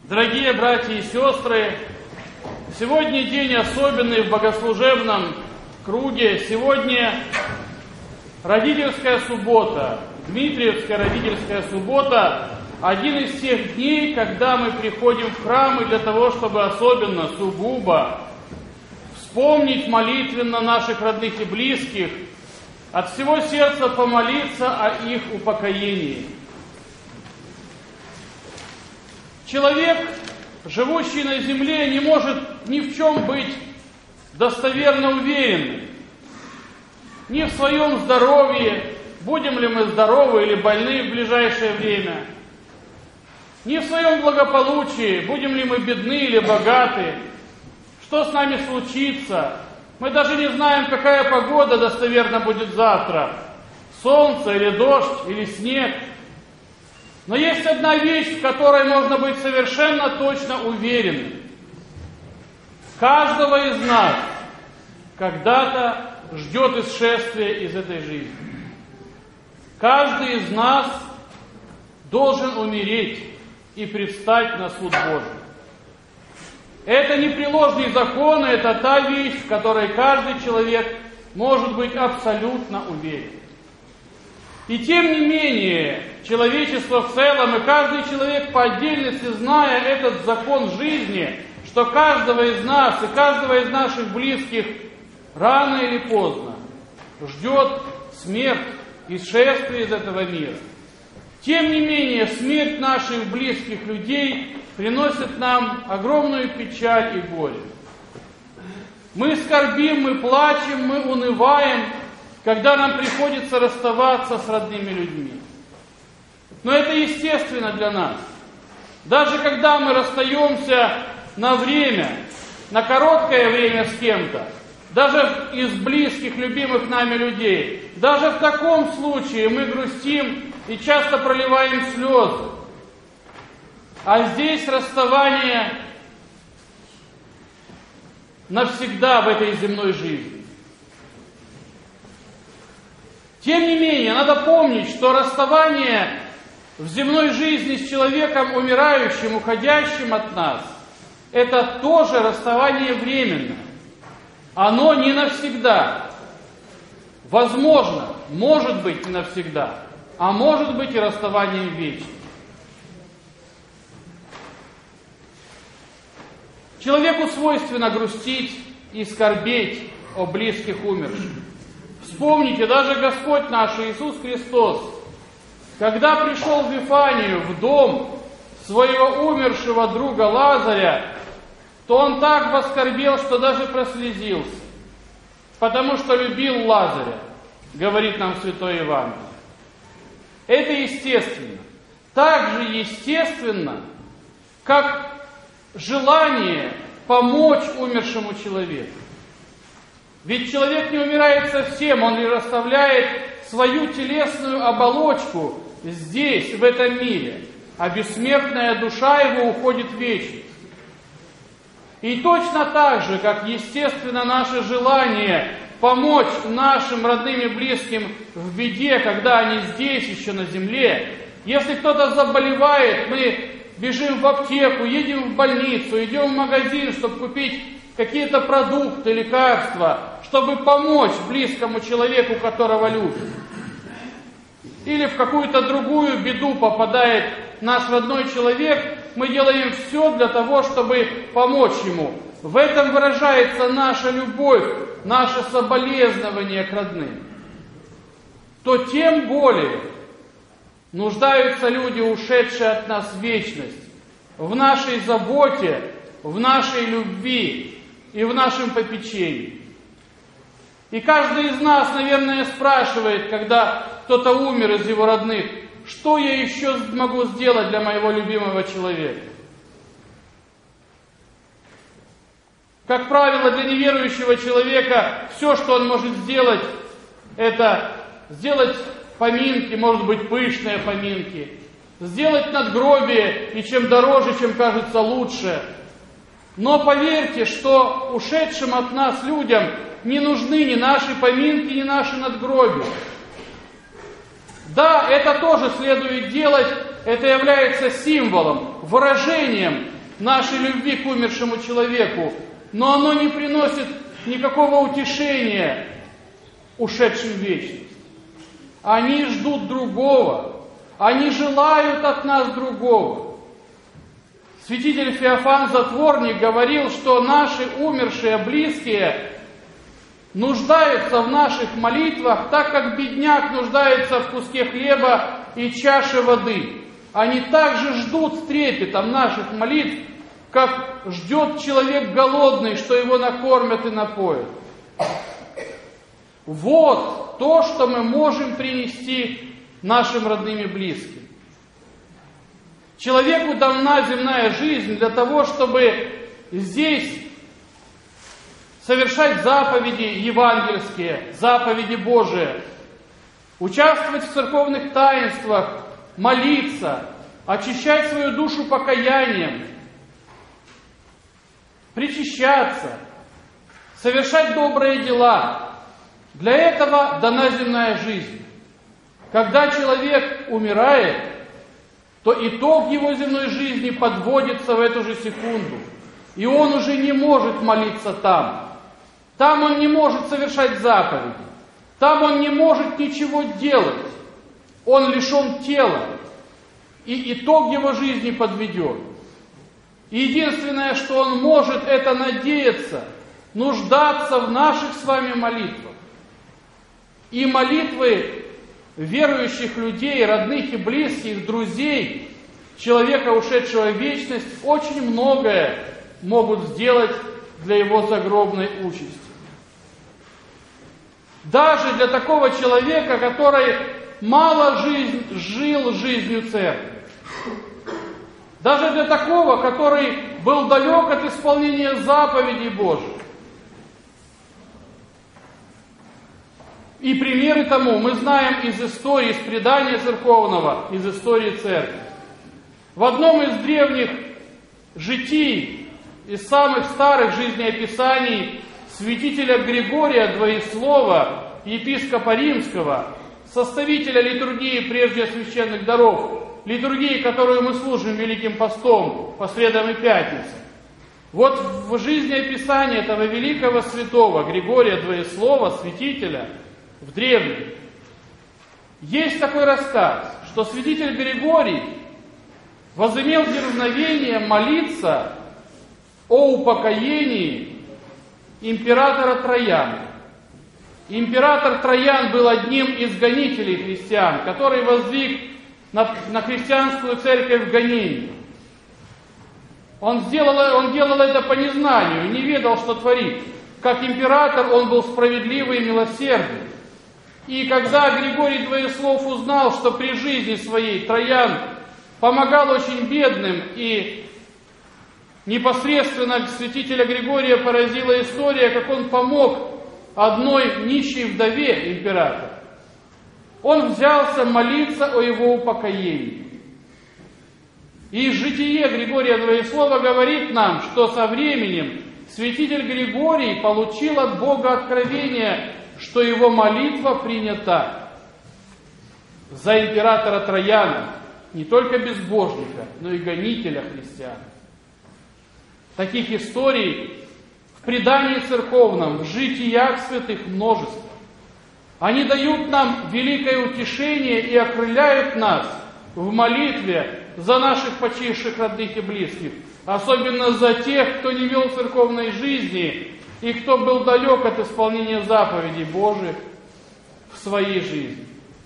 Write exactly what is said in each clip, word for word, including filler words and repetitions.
Дорогие братья и сестры, сегодня день особенный в богослужебном круге. Сегодня родительская суббота, Дмитриевская родительская суббота, один из тех дней, когда мы приходим в храм и для того, чтобы особенно, сугубо вспомнить молитвенно наших родных и близких, от всего сердца помолиться о их упокоении. Человек, живущий на земле, не может ни в чем быть достоверно уверенным. Ни в своем здоровье, будем ли мы здоровы или больны в ближайшее время, ни в своем благополучии, будем ли мы бедны или богаты, что с нами случится. Мы даже не знаем, какая погода достоверно будет завтра, солнце или дождь или снег. Но есть одна вещь, в которой можно быть совершенно точно уверенным. Каждого из нас когда-то ждет исшествие из этой жизни. Каждый из нас должен умереть и предстать на суд Божий. Это непреложный закон, это та вещь, в которой каждый человек может быть абсолютно уверен. И тем не менее, человечество в целом и каждый человек по отдельности, зная этот закон жизни, что каждого из нас и каждого из наших близких рано или поздно ждет смерть и шествие из этого мира. Тем не менее, смерть наших близких людей приносит нам огромную печаль и горе. Мы скорбим, мы плачем, мы унываем, когда нам приходится расставаться с родными людьми. Но это естественно для нас. Даже когда мы расстаемся на время, на короткое время с кем-то, даже из близких, любимых нами людей, даже в таком случае мы грустим и часто проливаем слезы. А здесь расставание навсегда в этой земной жизни. Тем не менее, надо помнить, что расставание в земной жизни с человеком умирающим, уходящим от нас, это тоже расставание временное. Оно не навсегда. Возможно, может быть не навсегда, а может быть и расставанием вечным. Человеку свойственно грустить и скорбеть о близких умерших. Вспомните, даже Господь наш Иисус Христос, когда пришел в Вифанию, в дом своего умершего друга Лазаря, то Он так воскорбел, что даже прослезился, потому что любил Лазаря, говорит нам Святое Евангелие. Это естественно. Так же естественно, как желание помочь умершему человеку. Ведь человек не умирает совсем, он лишь оставляет свою телесную оболочку здесь, в этом мире, а бессмертная душа его уходит в вечность. И точно так же, как естественно наше желание помочь нашим родным и близким в беде, когда они здесь, еще на земле, если кто-то заболевает, мы бежим в аптеку, едем в больницу, идем в магазин, чтобы купить какие-то продукты, лекарства, чтобы помочь близкому человеку, которого любим. Или в какую-то другую беду попадает наш родной человек, мы делаем все для того, чтобы помочь ему. В этом выражается наша любовь, наше соболезнование к родным. То тем более нуждаются люди, ушедшие от нас в вечность, в нашей заботе, в нашей любви и в нашем попечении. И каждый из нас, наверное, спрашивает, когда кто-то умер из его родных, что я еще могу сделать для моего любимого человека? Как правило, для неверующего человека все, что он может сделать, это сделать поминки, может быть, пышные поминки, сделать надгробие, и чем дороже, чем кажется лучше. Но поверьте, что ушедшим от нас людям не нужны ни наши поминки, ни наши надгробия. Да, это тоже следует делать, это является символом, выражением нашей любви к умершему человеку, но оно не приносит никакого утешения ушедшим в вечность. Они ждут другого, они желают от нас другого. Святитель Феофан Затворник говорил, что наши умершие близкие нуждаются в наших молитвах, так как бедняк нуждается в куске хлеба и чаше воды. Они также ждут с трепетом наших молитв, как ждет человек голодный, что его накормят и напоят. Вот то, что мы можем принести нашим родным и близким. Человеку дана земная жизнь для того, чтобы здесь совершать заповеди евангельские, заповеди Божии, участвовать в церковных таинствах, молиться, очищать свою душу покаянием, причащаться, совершать добрые дела. Для этого дана земная жизнь. Когда человек умирает, то итог его земной жизни подводится в эту же секунду. И он уже не может молиться там. Там он не может совершать заповеди. Там он не может ничего делать. Он лишен тела. И итог его жизни подведен. И единственное, что он может, это надеяться, нуждаться в наших с вами молитвах. И молитвы верующих людей, родных и близких, друзей, человека, ушедшего в вечность, очень многое могут сделать для его загробной участи. Даже для такого человека, который мало жизнь, жил жизнью церкви. Даже для такого, который был далек от исполнения заповедей Божьих. И примеры тому мы знаем из истории, из предания церковного, из истории церкви. В одном из древних житий, из самых старых жизнеописаний святителя Григория Двоеслова, епископа Римского, составителя литургии прежде священных даров, литургии, которую мы служим Великим Постом по средам и пятницам. Вот в жизнеописании этого великого святого Григория Двоеслова, святителя, в древнем, есть такой рассказ, что святитель Григорий возымел дерзновение молиться о упокоении императора Трояна. Император Троян был одним из гонителей христиан, который воздвиг на, на христианскую церковь гонение. Он, сделал, он делал это по незнанию, не ведал, что творит. Как император он был справедливый и милосердный. И когда Григорий Двоеслов узнал, что при жизни своей Троян помогал очень бедным, и непосредственно святителя Григория поразила история, как он помог одной нищей вдове императора, он взялся молиться о его упокоении. И житие Григория Двоеслова говорит нам, что со временем святитель Григорий получил от Бога откровение, что его молитва принята за императора Трояна, не только безбожника, но и гонителя христиан. Таких историй в предании церковном, в житиях святых множество. Они дают нам великое утешение и окрыляют нас в молитве за наших почивших родных и близких, особенно за тех, кто не вел церковной жизни и кто был далек от исполнения заповедей Божьих в своей жизни.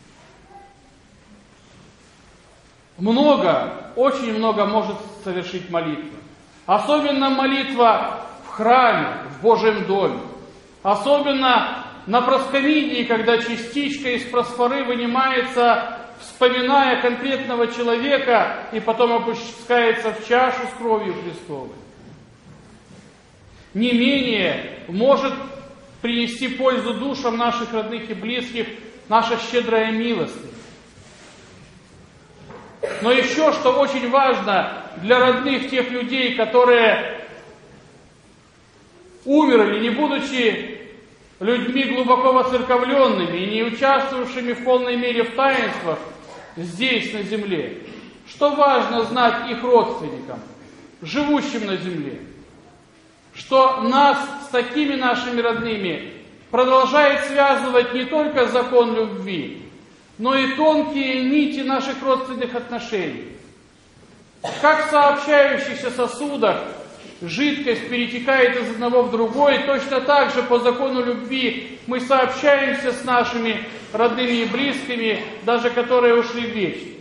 Много, очень много может совершить молитва. Особенно молитва в храме, в Божьем доме. Особенно на проскомидии, когда частичка из просфоры вынимается, вспоминая конкретного человека, и потом опускается в чашу с кровью Христовой. Не менее может принести пользу душам наших родных и близких наша щедрая милостыня. Но еще, что очень важно для родных тех людей, которые умерли, не будучи людьми глубоко воцерковленными и не участвовавшими в полной мере в таинствах здесь, на земле, что важно знать их родственникам. живущим на земле, что нас с такими нашими родными продолжает связывать не только закон любви, но и тонкие нити наших родственных отношений. Как в сообщающихся сосудах жидкость перетекает из одного в другой, точно так же по закону любви мы сообщаемся с нашими родными и близкими, даже которые ушли в вечность.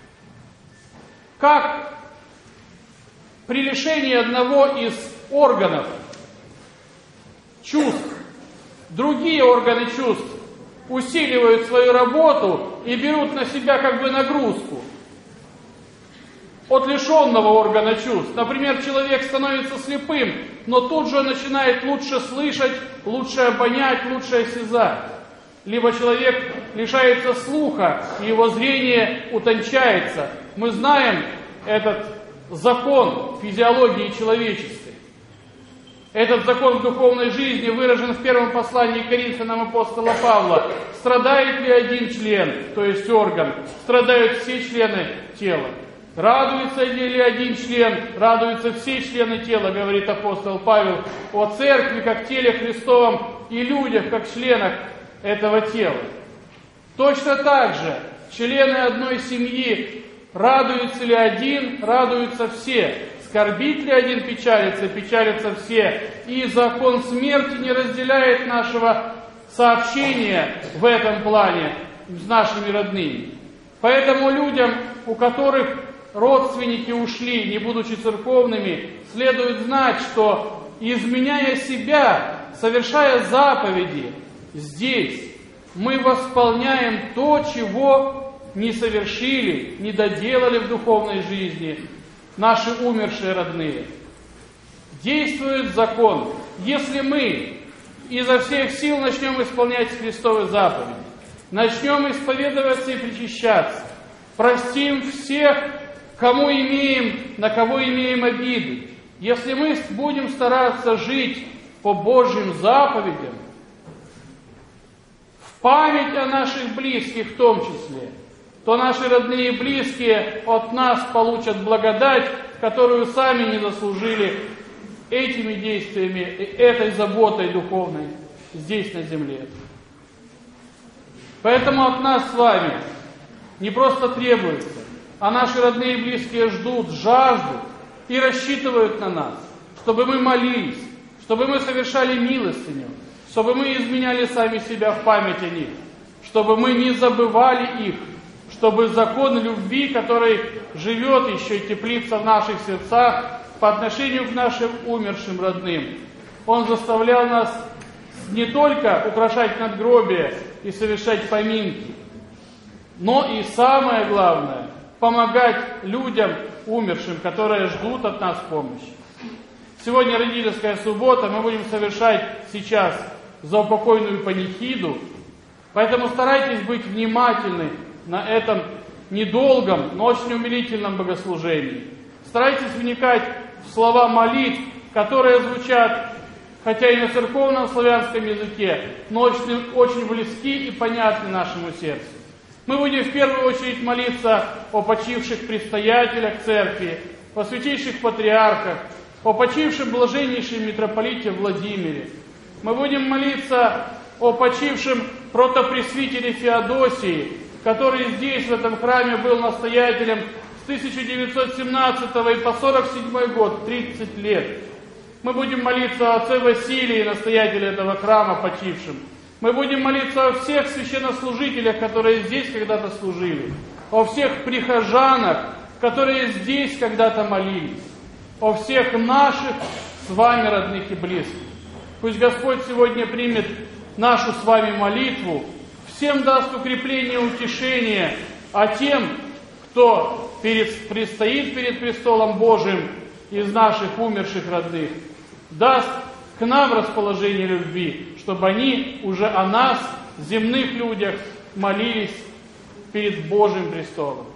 Как при лишении одного из органов чувств, другие органы чувств усиливают свою работу и берут на себя как бы нагрузку от лишенного органа чувств. Например, человек становится слепым, но тут же начинает лучше слышать, лучше обонять, лучше осязать. Либо человек лишается слуха, и его зрение утончается. Мы знаем этот закон физиологии человеческой. Этот закон в духовной жизни выражен в первом послании к Коринфянам апостола Павла. Страдает ли один член, то есть орган, страдают все члены тела. Радуется ли один член, радуются все члены тела, говорит апостол Павел о церкви, как теле Христовом, и людях, как членах этого тела. Точно так же члены одной семьи, радуется ли один, радуются все. Скорбит ли один, печалится, печалятся все. И закон смерти не разделяет нашего сообщения в этом плане с нашими родными. Поэтому людям, у которых родственники ушли, не будучи церковными, следует знать, что, изменяя себя, совершая заповеди, здесь мы восполняем то, чего не совершили, не доделали в духовной жизни наши умершие родные. Действует закон. Если мы изо всех сил начнем исполнять Христовы заповеди, начнем исповедоваться и причащаться, простим всех, кому имеем, на кого имеем обиды. Если мы будем стараться жить по Божьим заповедям, в память о наших близких в том числе, то наши родные и близкие от нас получат благодать, которую сами не заслужили этими действиями, этой заботой духовной здесь на земле. Поэтому от нас с вами не просто требуется, а наши родные и близкие ждут, жаждут и рассчитывают на нас, чтобы мы молились, чтобы мы совершали милостыню, чтобы мы изменяли сами себя в память о них, чтобы мы не забывали их, чтобы закон любви, который живет еще и теплится в наших сердцах по отношению к нашим умершим родным, он заставлял нас не только украшать надгробия и совершать поминки, но и самое главное – помогать людям умершим, которые ждут от нас помощи. Сегодня родительская суббота, мы будем совершать сейчас заупокойную панихиду, поэтому старайтесь быть внимательны на этом недолгом, но очень умилительном богослужении. Старайтесь вникать в слова молитв, которые звучат, хотя и на церковном славянском языке, но очень, очень близки и понятны нашему сердцу. Мы будем в первую очередь молиться о почивших предстоятелях церкви, о святейших патриархах, о почившем блаженнейшем митрополите Владимире. Мы будем молиться о почившем протопресвитере Феодосии, который здесь, в этом храме, был настоятелем с тысяча девятьсот семнадцатого и по сорок седьмой год, тридцать лет. Мы будем молиться о отце Василии, настоятеле этого храма, почившем. Мы будем молиться о всех священнослужителях, которые здесь когда-то служили, о всех прихожанах, которые здесь когда-то молились, о всех наших с вами родных и близких. Пусть Господь сегодня примет нашу с вами молитву, всем даст укрепление и утешение, а тем, кто перед, предстоит перед престолом Божиим из наших умерших родных, даст к нам расположение любви, чтобы они уже о нас, земных людях, молились перед Божьим престолом.